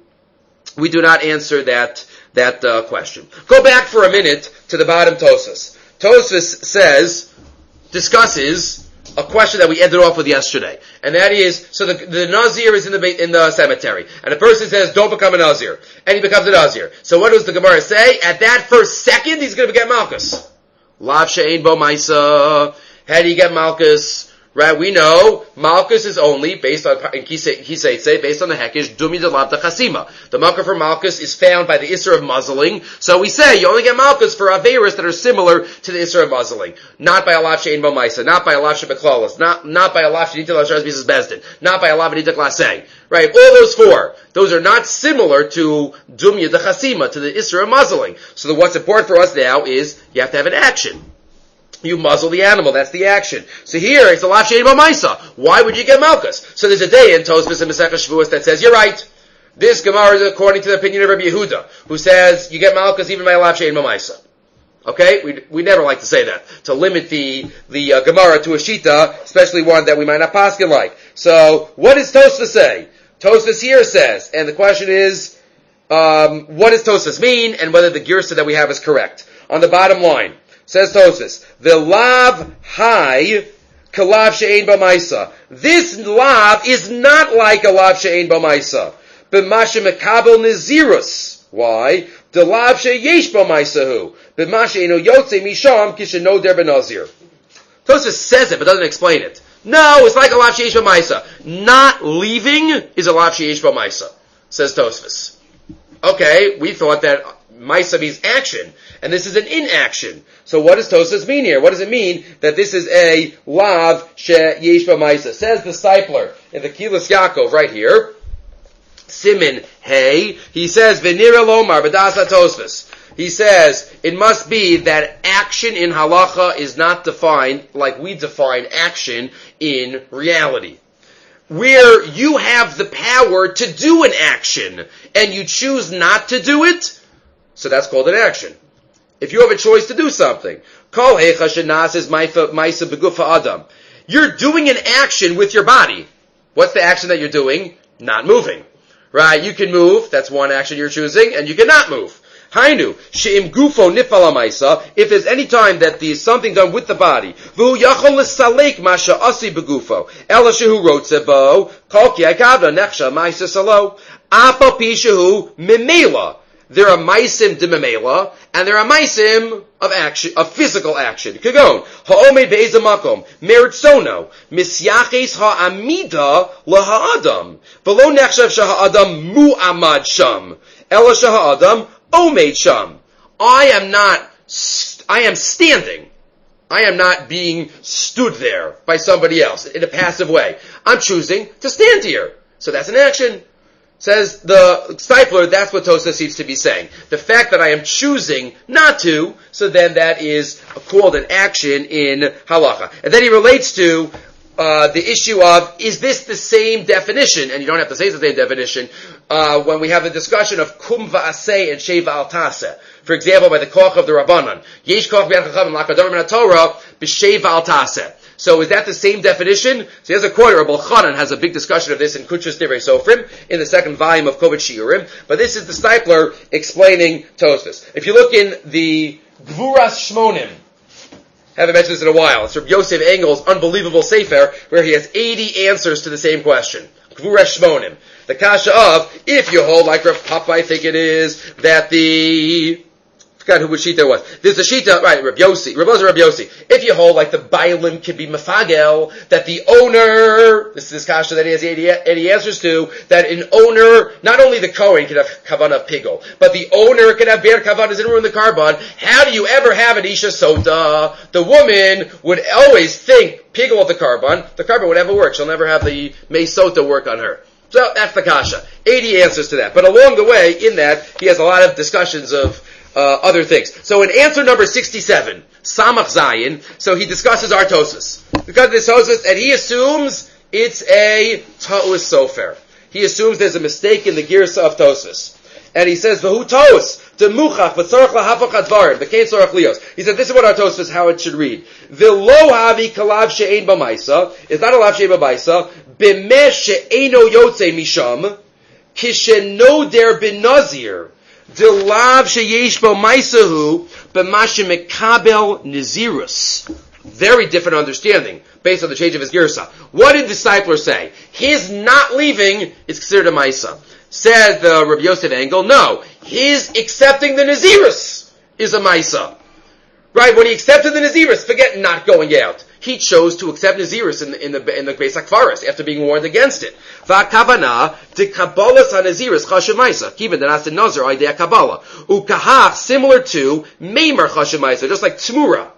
we do not answer that that uh, question. Go back for a minute to the bottom Tosfos. Tosfos says, discusses a question that we ended off with yesterday, and that is, so the, the Nazir is in the in the cemetery, and the person says, don't become a Nazir, and he becomes a Nazir. So what does the Gemara say? At that first second, he's going to get Malchus. Lav she'ein bo ma'isa. How do you get Malchus? Right, we know Malchus is only based on in Kiseitse, based on the Hekesh Dumi de Lav Chasima. The Malchus for Malchus is found by the Isser of muzzling. So we say you only get Malchus for Averis that are similar to the Isser of muzzling, not by a Lav she'ein bo ma'isa, not by a Lav she'beklalas, not not by a Lav she'nita l'asharas b'zis bezdin, not by a Lav she'nita l'asei. Right, all those four, those are not similar to Dumya de Chasima, to the Isser of muzzling. So the, what's important for us now is you have to have an action. You muzzle the animal, that's the action. So here, it's a lav she'ein bo ma'isa. Why would you get Malchus? So there's a day in Tosfos and Masechah Shavuos that says, you're right. This Gemara is according to the opinion of Rabbi Yehuda, who says, you get Malchus even by a lav she'ein bo ma'isa. Okay? We, we never like to say that. To limit the, the uh, Gemara to a Shita, especially one that we might not paskin like. So, what does Tosfos say? Tosfos here says, and the question is, um, what does Tosfos mean, and whether the girsa that we have is correct. On the bottom line, says Tosfos, the lav hai kalav she'ein b'maisa. This lav is not like a lav she'ein b'maisa. B'mashe mekabel nizirus. Why? The lav she'yesh b'maisahu. B'mashe eno yotze misham kisheno der b'nazir. Tosfos says it, but doesn't explain it. No, it's like a lav she'yesh b'maisa. Not leaving is a lav she'yesh b'maisa, says Tosfos. Okay, we thought that maisa means action, and this is an inaction. So what does Tosfos mean here? What does it mean that this is a lav she'yesh b'maisa? Says the Stipler in the Kilas Yaakov right here, Simin Hey, he says, V'nira lomar b'das Tosfos. He says, it must be that action in halacha is not defined like we define action in reality. Where you have the power to do an action, and you choose not to do it, so that's called an action. If you have a choice to do something, Kol heicha shenas ma'isa begufa adam. You're doing an action with your body. What's the action that you're doing? Not moving. Right? You can move, that's one action you're choosing, and you cannot move. Hainu, she'im gufo nifala maisa, if there's any time that there's something done with the body, v'hu yachol l'salek masha asi begufo, ela shehu rotze bo, kol ki akavda nechsha maisa salo, apa pi shehu mimela. There are maisim de mimela, and there are maisim of action, of physical action. Kagon, ha'omed be'eza makom, meritzono, misyaches ha'amida laha'adam, v'lo nechshav shaha'adam mu'amad sham, ela shaha'adam Omed Sham. I am not, st- I am standing. I am not being stood there by somebody else in a passive way. I'm choosing to stand here. So that's an action. Says the Stipler, that's what Tosfos seems to be saying. The fact that I am choosing not to, so then that is called an action in halacha. And then he relates to Uh, the issue of, is this the same definition? And you don't have to say it's the same definition, uh, when we have a discussion of kum va'aseh and sheva al taseh. For example, by the koch of the Rabbanan. Yesh koch b'yan chachamim l'akadam min Torah b'sheva al taseh. So is that the same definition? So here's a quote. Rabbi Chanan has a big discussion of this in Kuchas Divrei Sofrim, in the second volume of Kovet Shiurim. But this is the Stipler explaining Tosfos. If you look in the Gvuras Shmonim, haven't mentioned this in a while. It's Rabbi Yosef Engel's unbelievable sefer where he has eighty answers to the same question. Gvuras Shmonim. The kasha of, if you hold like Rav Papa, I think it is, that the, I forgot who which shita was. There's a shita, right, Rabbi Yossi, Rabbi Yossi, Rabbi Yossi. If you hold like the bailim can be mefagel, that the owner, this is this kasha that he has eighty, eighty answers to, that an owner, not only the Kohen can have kavanah of pigol, but the owner can have bear kavanas and ruin the carbon. How do you ever have an isha sota? The woman would always think pigol of the carbon, the carbon would never work. She'll never have the mei sota work on her. So that's the kasha. eighty answers to that. But along the way, in that, he has a lot of discussions of Uh, other things. So in answer number sixty-seven, Samach Zayin, so he discusses our Tosfos. Because this Tosfos, and he assumes it's a Ta'us Sofer. He assumes there's a mistake in the Girsa of Tosfos. And he says, V'hu Ta'us, Demuchach, V'tzorach lahafach advarim, V'kein tzorach lios. He said, this is what our Tosfos, how it should read. V'lo havi kalav she'ein b'maisa, it's not a lav she'ein b'maisa, b'meh she'eino yotze misham, kisheno der b'nazir, Dilav sheyesh bo maisahu b'mashe mekabel nizirus. Very different understanding based on the change of his girsa. What did the discipler say? His not leaving is considered a maisa. Said the Rabbi Yosef Engel, no. His accepting the nizirus is a maisa. Right? When he accepted the nizirus, forget not going out. He chose to accept Nazirus in the, in the, in the Beis HaKfaris after being warned against it. V'akavana, de Kabbalas ha-Nazirus chashemaisa, kiven denas de Nazir idea Kabbalah. Ukahach, similar to Meimer chashemaisa, just like Tmura.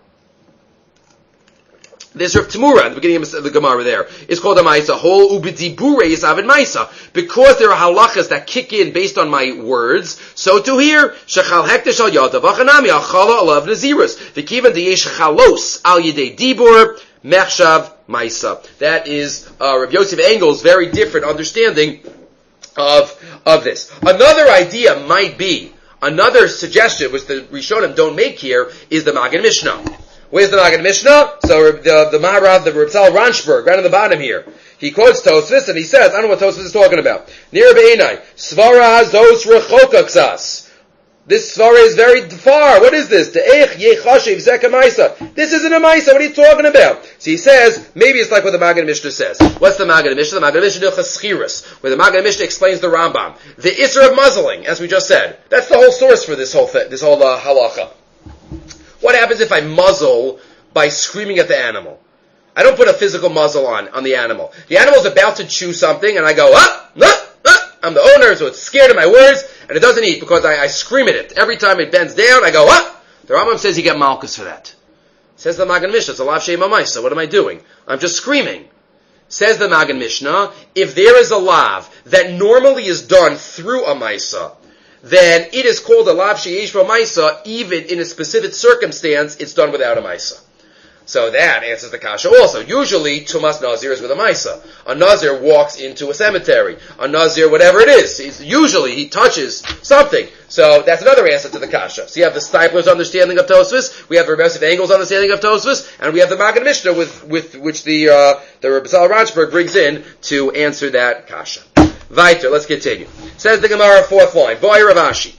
This Rav Tmura, at the beginning of the Gemara there, is called a Maisa. Whole ubidibure is avid Maisa. Because there are halachas that kick in based on my words, so to here, shechal hektish al yadav, achanami achala alav nazirus. V'kivan diyesh chalos al yedei dibur, mechshav Maisa. That is, uh, Rav Yosef Engel's very different understanding of, of this. Another idea might be, another suggestion, which the Rishonim don't make here, is the Magen Mishnah. Where's the Magen Mishnah? So the the Maharav, the Reb Tzal Ranshberg, right on the bottom here. He quotes Tosfos and he says, I don't know what Tosfos is talking about. Nir be'enai, svara zos rechokaksas. This svara is very far. What is this? De'ech yechashiv zeka maisa. This isn't a maisa. What are you talking about? So he says, maybe it's like what the Maggid Mishnah says. What's the Maggid Mishnah? The Maggid Mishnah Chaschiris, where the Maggid Mishnah explains the Rambam. The Isser of muzzling, as we just said. That's the whole source for this whole thing, this whole uh, halacha. What happens if I muzzle by screaming at the animal? I don't put a physical muzzle on, on the animal. The animal's about to chew something, and I go, up, up, up. I'm the owner, so it's scared of my words, and it doesn't eat because I, I scream at it. Every time it bends down, I go, up. The Rambam says you get malchus for that. Says the Magen Mishnah, it's a lav shema maisa. What am I doing? I'm just screaming. Says the Magen Mishnah, if there is a lav that normally is done through a maisa, then it is called a lav sheyesh bo maisa, even in a specific circumstance, it's done without a maisa. So that answers the kasha also. Usually, Tumas Nazir is with a Maisa. A Nazir walks into a cemetery. A Nazir, whatever it is, he's, usually he touches something. So that's another answer to the kasha. So you have the Stipler's understanding of Tosfos, we have the Rebbe Engel's understanding of Tosfos, and we have the Magen Mishnah with, with which the uh, the Rebbe Sal Ranchberg brings in to answer that kasha. Weiter, let's continue. Says the Gemara, fourth line, Boy Ravashi.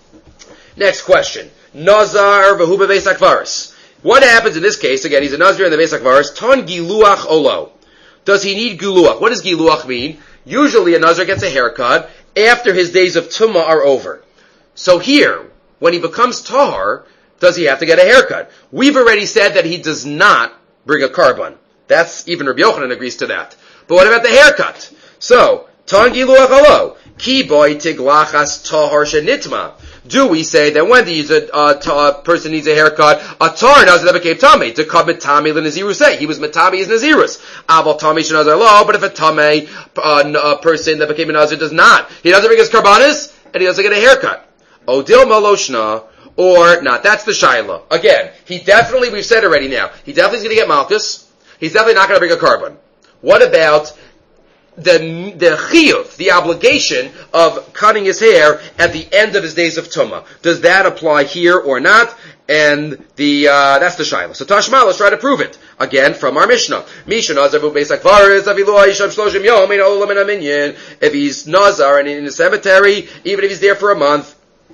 Next question. Nazar v'hu bebeis hakvaris. What happens in this case? Again, he's a Nazir in the Beis HaKvaris. Ton giluach olo. Does he need giluach? What does giluach mean? Usually a Nazir gets a haircut after his days of Tumah are over. So here, when he becomes Tahar, does he have to get a haircut? We've already said that he does not bring a carbon. That's, even Rabbi Yochanan agrees to that. But what about the haircut? So, Ton giluach olo. Ki boy tiglachas Tahar shenitma. Do we say that when the uh, t- uh, person needs a haircut, a tar nazir that became tamei to come mitami l'nazirus? He was mitami as nazirus. Aval tamei shenazir lo. But if a tamei uh, a person that became a nazir does not, he doesn't bring his karbanis and he doesn't get a haircut. Odil maloshna or not? That's the shaila. Again, he definitely, we've said already now, he definitely is going to get malchus. He's definitely not going to bring a carbon. What about the the chiyuv, the obligation of cutting his hair at the end of his days of tumah? Does that apply here or not? And the uh, that's the shaila. So Tashma, let's try to prove it again from our Mishnah. Misha Nazar bu beis hakvaris avilu yishav shloshim yom in olam in a minyan. If he's Nazar and in the cemetery, even if he's there for a month,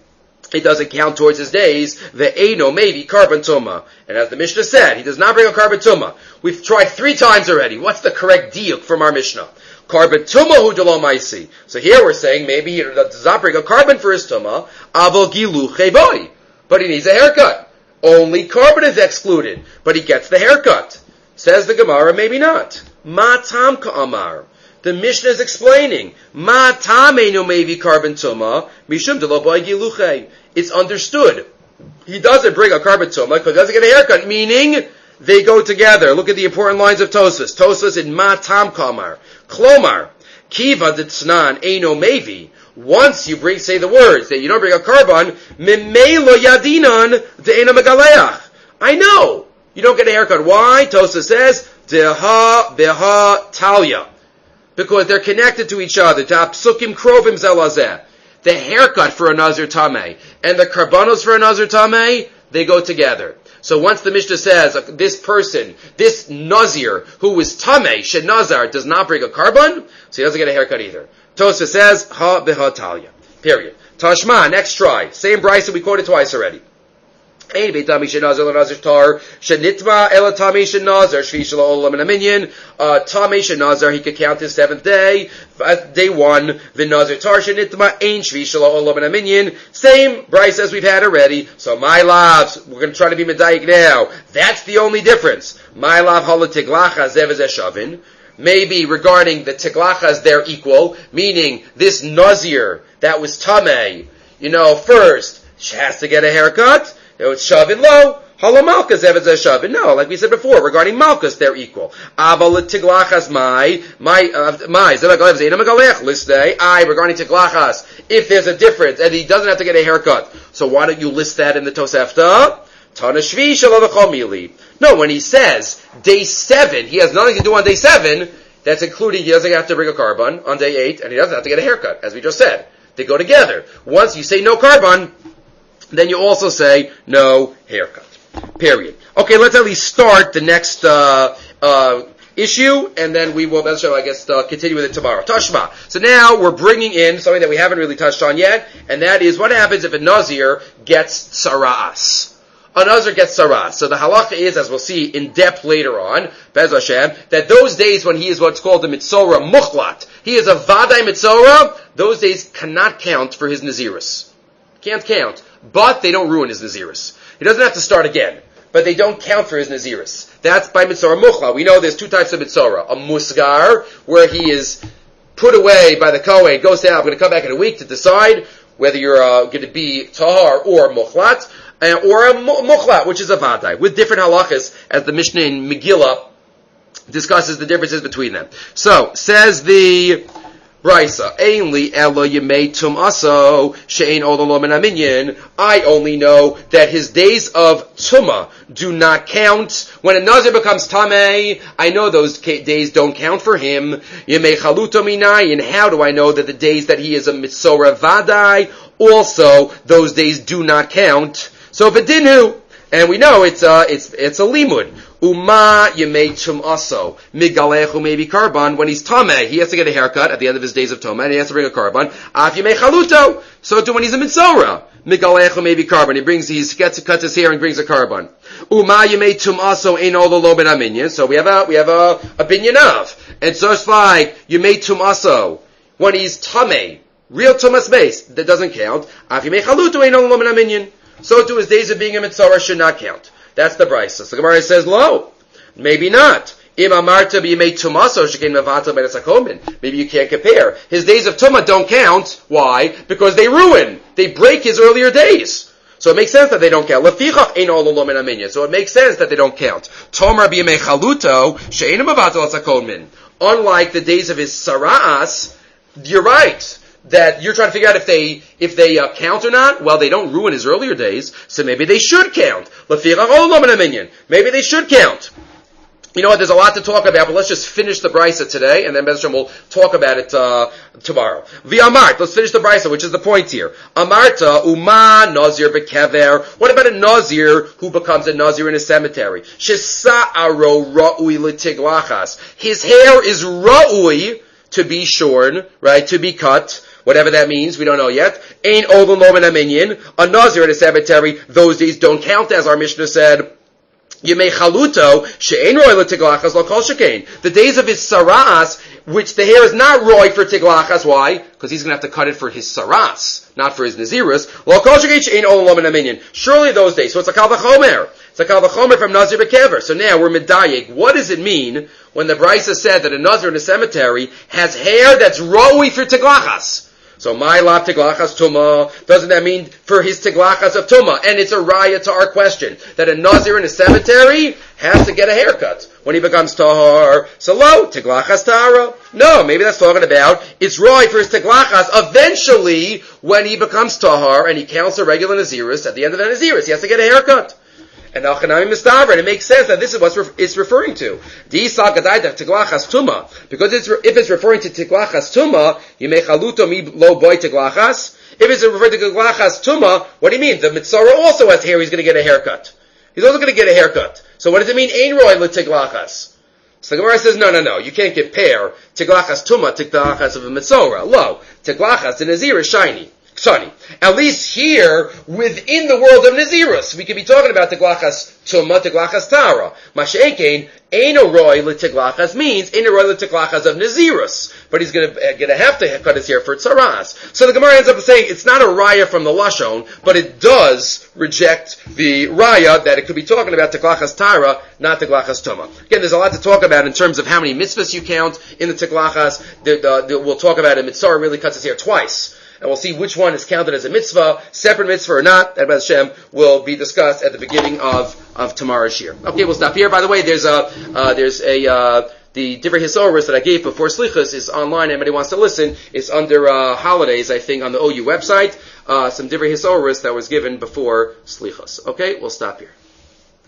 it doesn't count towards his days. The Eino maybe carbon tumah. And as the Mishnah said, he does not bring a carbon tumah. We've tried three times already. What's the correct diuk from our Mishnah? Carbon tumah hu delo maisi. So here we're saying maybe he does not bring a carbon for his tumah. Avol gilu chevoi. But he needs a haircut. Only carbon is excluded. But he gets the haircut. Says the Gemara, maybe not. Ma tam ka'amar. The Mishnah is explaining. Ma tamenu maybe carbon tumah. Mishum delo boi giluche. It's understood. He doesn't bring a carbon tumah because he doesn't get a haircut. Meaning, they go together. Look at the important lines of Tosfos. Tosfos in Ma tam ka'amar. Klomar, kiva d'tznan eino mevi. Once you bring, say the words that you don't bring a carbon, mimelo yadinan de'ena megaleach. I know you don't get a haircut. Why? Tosa says deha beha talia, because they're connected to each other. Ta'apsukim krovim zelazeh. The haircut for a nazir tamei and the karbanos for a nazir tamei, they go together. So once the Mishnah says, uh, this person, this Nazir, who was Tamei, Shed Nazar, does not bring a carbon, so he doesn't get a haircut either. Tosfos says, Ha beha talia. Period. Tashma, next try. Same Bryce that we quoted twice already. Ein beitami Shed Nazar l'Nazir tar, Shed nitma ela Tamei Shed Nazar, Shvi shelo olam and a minyan. Tamei Shed Nazar, he could count his seventh day, day one, the Nazir tar Shed nitma, ein Shvi shelo olam and a minyan. Same Bryce as we've had already. So my lavs, we're going to try to be medayik now. That's the only difference. My lav hala tiglacha zev shavin. Maybe regarding the tiglachas, they're equal, meaning this Nazir that was Tamei, you know, first, she has to get a haircut. It's shavin low. Hala malchus evetz shavin. No, like we said before, regarding malchus, they're equal. Aval tiglachas my my my zevagalev zeina megalech listei. I regarding tiglachas, if there's a difference and he doesn't have to get a haircut, so why don't you list that in the Tosefta? Tana shvi shalavachol mili. No, when he says day seven, he has nothing to do on day seven. That's including he doesn't have to bring a carbon on day eight, and he doesn't have to get a haircut, as we just said. They go together. Once you say no carbon, then you also say no haircut. Period. Okay, let's at least start the next uh, uh, issue, and then we will, I guess, uh, continue with it tomorrow. Tashma. So now we're bringing in something that we haven't really touched on yet, and that is what happens if a Nazir gets tzara'as. A Nazir gets saras. So the halacha is, as we'll see in depth later on, Bez Hashem, that those days when he is what's called a mitzora muchlat, he is a vadai mitzora, those days cannot count for his nazirus. Can't count. But they don't ruin his nazirus. He doesn't have to start again. But they don't count for his nazirus. That's by mitzora muchlat. We know there's two types of mitzora. A musgar, where he is put away by the Kohen, goes down, I'm going to come back in a week to decide whether you're uh, going to be tahar or muchlat. Uh, or a muchlat, which is a vadai, with different halachas, as the Mishnah in Megillah discusses the differences between them. So, says the Brisa, Ainli elo yemei tum'aso she'ein odolo min haminyan. I only know that his days of tumah do not count. When a nazir becomes tamei, I know those days don't count for him. Yemei chaluto minayin. How do I know that the days that he is a mitzora vadai, also those days do not count? So if it didn't, and we know it's uh it's it's a limud. Uma yemei tum'aso migalechu maybe karban. When he's tameh, he has to get a haircut at the end of his days of tameh, and he has to bring a karban. Af yemei chaluto. So too when he's a mitzora, migalechu maybe karban. He brings he gets cuts his hair and brings a karban. Uma yemei tum'aso ein all the lo ben aminyan. So we have a we have a opinion of, and so it's like yemei tum'aso when he's tameh, real tumas base that doesn't count. Af yemei chaluto ein all the lo ben aminyan. So too his days of being a mitzora should not count. That's the brisa. So the Gemara says, "Lo, maybe not." Maybe you can't compare. His days of tumah don't count. Why? Because they ruin, they break his earlier days. So it makes sense that they don't count. So it makes sense that they don't count. Unlike the days of his sara'as, you're right that you're trying to figure out if they if they uh, count or not. Well, they don't ruin his earlier days, so maybe they should count. Maybe they should count. You know what? There's a lot to talk about, but let's just finish the brisa today, and then Bez Hashem will talk about it uh, tomorrow. V'amart, let's finish the brisa, which is the point here. Amarta uma nazir bekever. What about a nazir who becomes a nazir in a cemetery? Shesa'aro ra'ui l'tiglachas. His hair is ra'ui to be shorn, right? To be cut. Whatever that means, we don't know yet. Ain't odom lo min haminyan. A nazir in a cemetery, those days don't count, as our Mishnah said. Yemei chaluto she'ein roy l'tiglachas lo kol shekain. The days of his saras, which the hair is not roy for tiglachas. Why? Because he's going to have to cut it for his saras, not for his nazirus. Lo kol shekain she'ein odom lo min haminyan. Surely those days. So it's a kal v'chomer. It's a kal v'chomer from nazir bekever. So now we're medayik. What does it mean when the brisa said that a nazir in a cemetery has hair that's roy for tiglachas? So my lap tiglachas tuma, doesn't that mean for his tiglachas of tuma? And it's a raya to our question that a nazir in a cemetery has to get a haircut when he becomes tahar. So lo tiglachas tahara. No, maybe that's talking about it's roy for his tiglachas. Eventually, when he becomes tahar and he counts a regular nazirus, at the end of the nazirus, he has to get a haircut. And Achanami Mistaver, and it makes sense that this is what it's referring to. Because it's, if it's referring to Tiglachas Tuma, you make Chaluto mi lo boy Tiglachas. If it's referring to Tiglachas Tuma, what do you mean? The Mitzara also has hair, he's going to get a haircut. He's also going to get a haircut. So what does it mean? Ein roy le Tiglachas. So the Gemara says, no, no, no, you can't compare Tiglachas Tuma to Tiglachas of a Mitzora. Lo, Tiglachas, the Nazir is shiny. Sunny. At least here, within the world of Nazirus, we could be talking about Tiglachas Tuma, Tiglachas Tara. Mashekein, Eino Roy L'Tiglachas means Eino Roy L'Tiglachas of Nazirus. But he's gonna, uh, gonna have to cut his hair for Tzaras. So the Gemara ends up saying it's not a raya from the Lashon, but it does reject the raya that it could be talking about Tiglachas Tara, not Tiglachas Tuma. Again, there's a lot to talk about in terms of how many mitzvahs you count in the Tiglachas. The, the, the, we'll talk about it. Mitzvah really cuts his hair twice. And we'll see which one is counted as a mitzvah, separate mitzvah or not. That, Bez Hashem, will be discussed at the beginning of, of tomorrow's shir. Okay, we'll stop here. By the way, there's a, uh, there's a, uh, the different hisoros that I gave before Slichas is online. Anybody wants to listen, it's under, uh, holidays, I think, on the O U website. Uh, some different hisoros that was given before Slichas. Okay, we'll stop here.